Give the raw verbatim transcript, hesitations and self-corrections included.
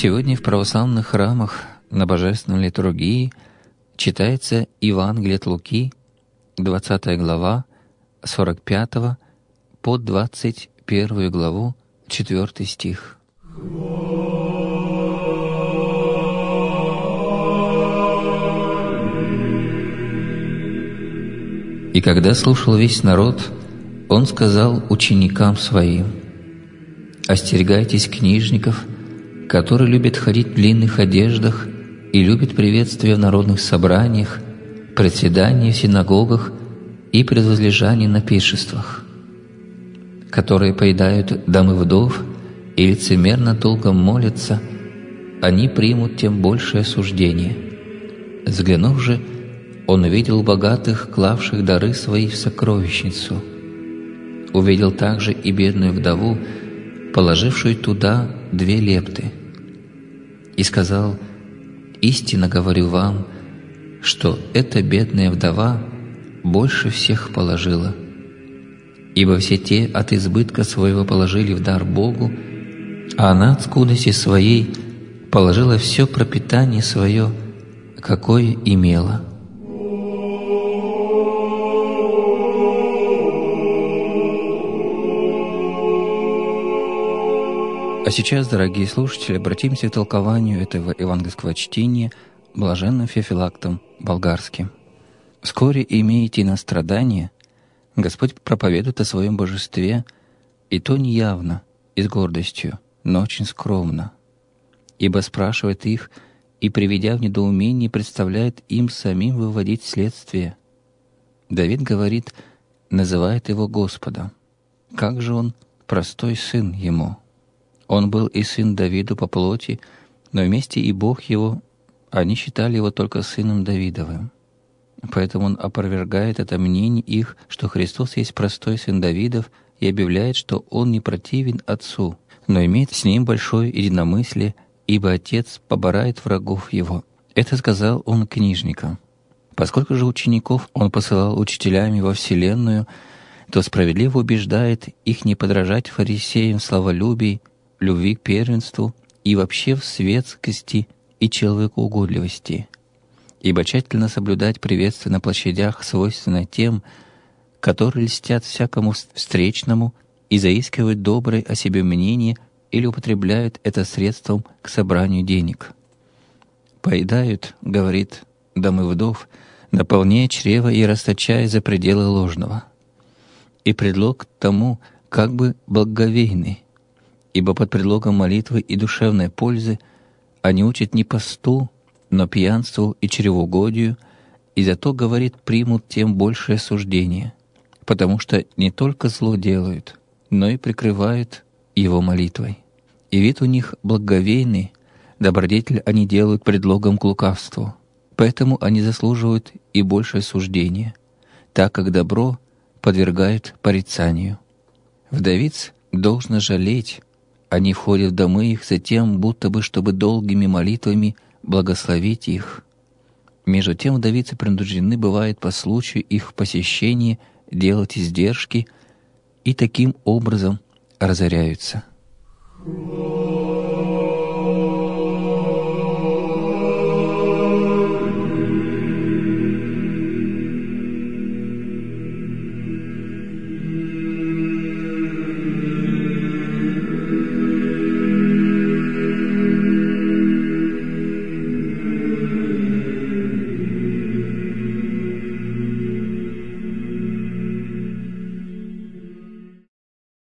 Сегодня в православных храмах на Божественной литургии читается Евангелие от Луки, двадцатая глава, сорок пятого по двадцать первую главу, четвёртый стих. «И когда слушал весь народ, он сказал ученикам своим: остерегайтесь книжников, которые любят ходить в длинных одеждах и любят приветствия в народных собраниях, председания в синагогах и предвозлежания на пиршествах, которые поедают домы вдов и лицемерно долго молятся, они примут тем большее осуждение. Взглянув же, он увидел богатых, клавших дары свои в сокровищницу. Увидел также и бедную вдову, положившую туда две лепты, и сказал: истинно говорю вам, что эта бедная вдова больше всех положила. Ибо все те от избытка своего положили в дар Богу, а она от скудости своей положила все пропитание свое, какое имела». А сейчас, дорогие слушатели, обратимся к толкованию этого евангельского чтения блаженным Феофилактом Болгарским. «Вскоре, имея идти на страдания, Господь проповедует о Своем божестве, и то не явно и с гордостью, но очень скромно. Ибо спрашивает их, и, приведя в недоумение, представляет им самим выводить следствие. Давид говорит, называет его Господом. Как же он простой сын ему? Он был и сын Давиду по плоти, но вместе и Бог его, они считали его только сыном Давидовым. Поэтому он опровергает это мнение их, что Христос есть простой сын Давидов, и объявляет, что он не противен Отцу, но имеет с ним большое единомыслие, ибо Отец поборает врагов его. Это сказал он книжникам. Поскольку же учеников он посылал учителями во вселенную, то справедливо убеждает их не подражать фарисеям в славолюбии, любви к первенству и вообще в светскости и человекоугодливости, ибо тщательно соблюдать приветствие на площадях свойственно тем, которые льстят всякому встречному и заискивают доброе о себе мнение или употребляют это средством к собранию денег. Поедают, говорит, домы вдов, наполняя чрево и расточая за пределы ложного. И предлог тому как бы благоговейный, ибо под предлогом молитвы и душевной пользы они учат не посту, но пьянству и чревоугодию, и зато, говорит, примут тем большее осуждение, потому что не только зло делают, но и прикрывают его молитвой. И вид у них благоговейный, добродетель они делают предлогом к лукавству, поэтому они заслуживают и большее осуждение, так как добро подвергают порицанию. Вдовиц должно жалеть, они входят в домы их затем, будто бы, чтобы долгими молитвами благословить их. Между тем вдовицы принуждены бывает по случаю их посещения делать издержки и таким образом разоряются.